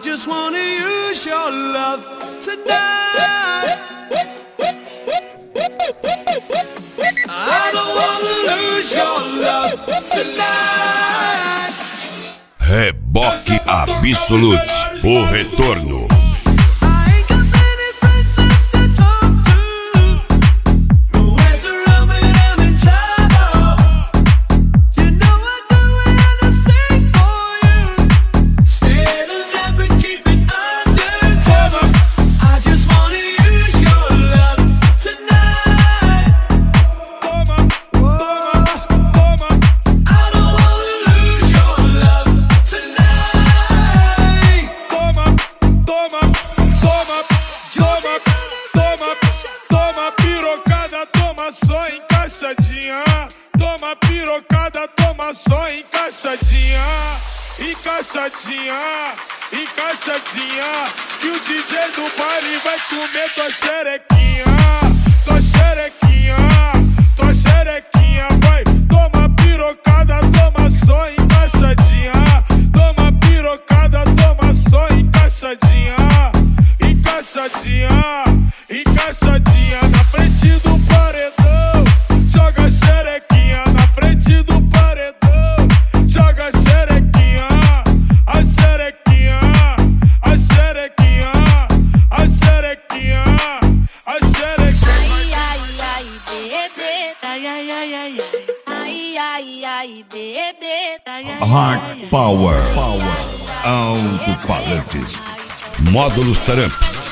just wanna use your love tonight. I don't wanna lose your love tonight. Reboque Absolute, o retorno. Toma pirocada, toma só encaixadinha, encaixadinha, encaixadinha. Que o DJ do baile vai comer tua xerequinha, tua xerequinha, tua xerequinha. Vai, toma pirocada, toma só encaixadinha. Toma pirocada, toma só encaixadinha, encaixadinha, encaixadinha. Na frente do paredão, joga xerequinha. Na frente do paredão, joga xerequinha. A xerequinha, a xerequinha, a xerequinha, a xerequinha. Ai, ai, ai, bebê, ai, ai, ai, ai, ai, ai, ai, bebê, ai, ai, Hard Power, alto-falantes, módulos Taramps.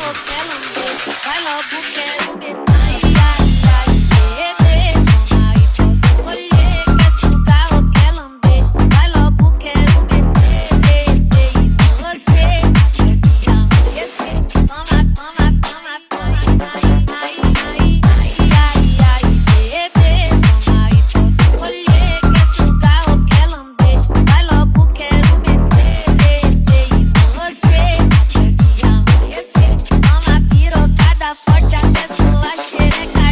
vai logo, quero meter. Ai, ai, bebê, aí pode escolher. Quer sugar ou quer lamber? Vai logo, quero meter. E você quer enlouquecer? Toma, toma, toma, toma. Ai, ai, ai, bebê, aí pode escolher. Quer sugar ou quer lamber? Vai logo, quero meter. E você quer enlouquecer? Toma pirocada forte até sua xereca.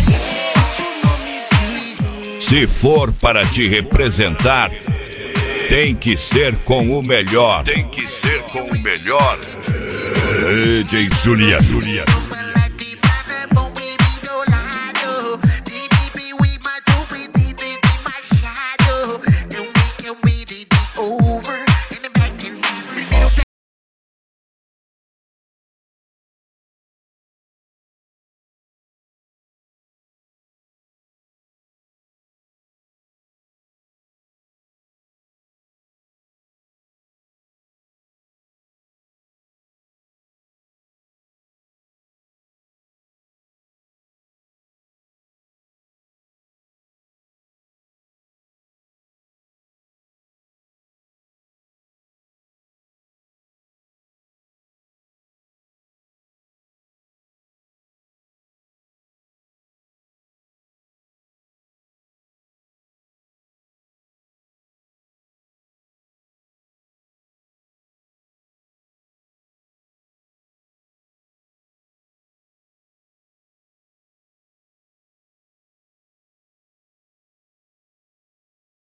Se for para te representar, tem que ser com o melhor. Tem que ser com o melhor. DJ Juliano.